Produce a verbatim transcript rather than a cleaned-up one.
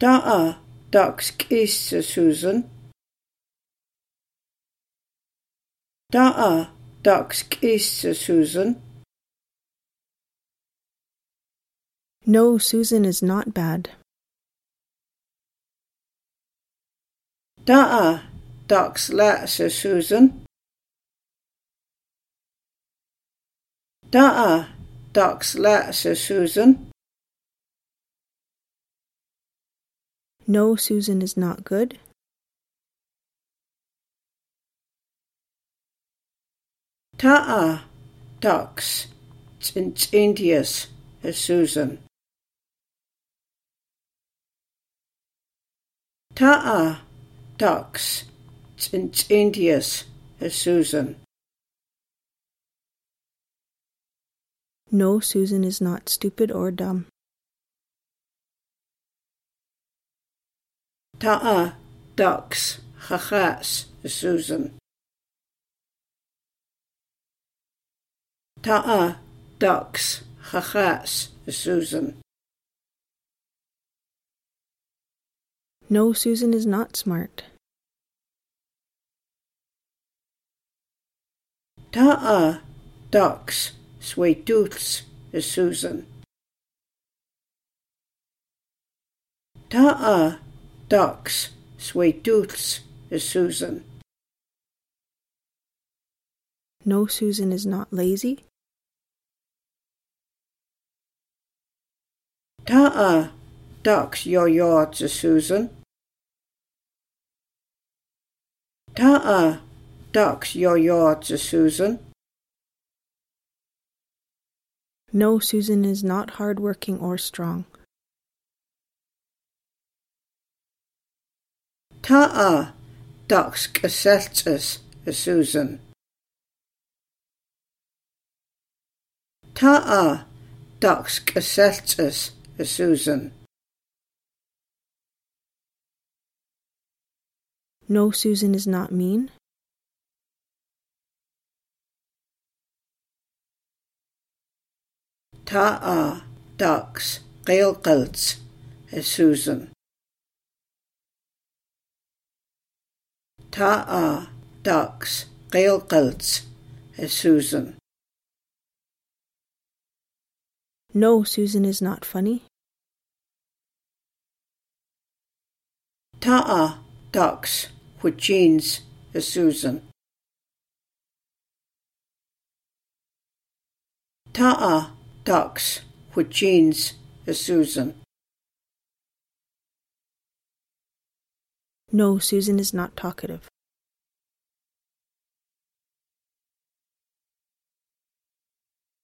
Der er ducks kisse, Susan. Der er ducks kisse, Susan. No, Susan is not bad. Der er ducks lasse, Susan. Der er ducks lasse, Susan. No, Susan is not good. Der er ducks Indias, Susan. Der er ducks Indias, Susan. No, Susan is not stupid or dumb. Der er ducks chachas, Susan. Der er ducks chachas, Susan. No, Susan is not smart. Der er ducks sweetooths, Susan. Der er ducks sweetooths, Susan. No, Susan is not lazy. Der er ducks yo-yords, Susan. Der er ducks yo-yords, Susan. No, Susan is not hardworking or strong. Der er ducks geseltes, Susan. Der er ducks geseltes, Susan. No, Susan is not mean. Der er ducks reelgults, Susan. Der er ducks reelgults, Susan. No, Susan is not funny. Der er ducks with jeans, Susan. Der er ducks with jeans, Susan. No, Susan is not talkative.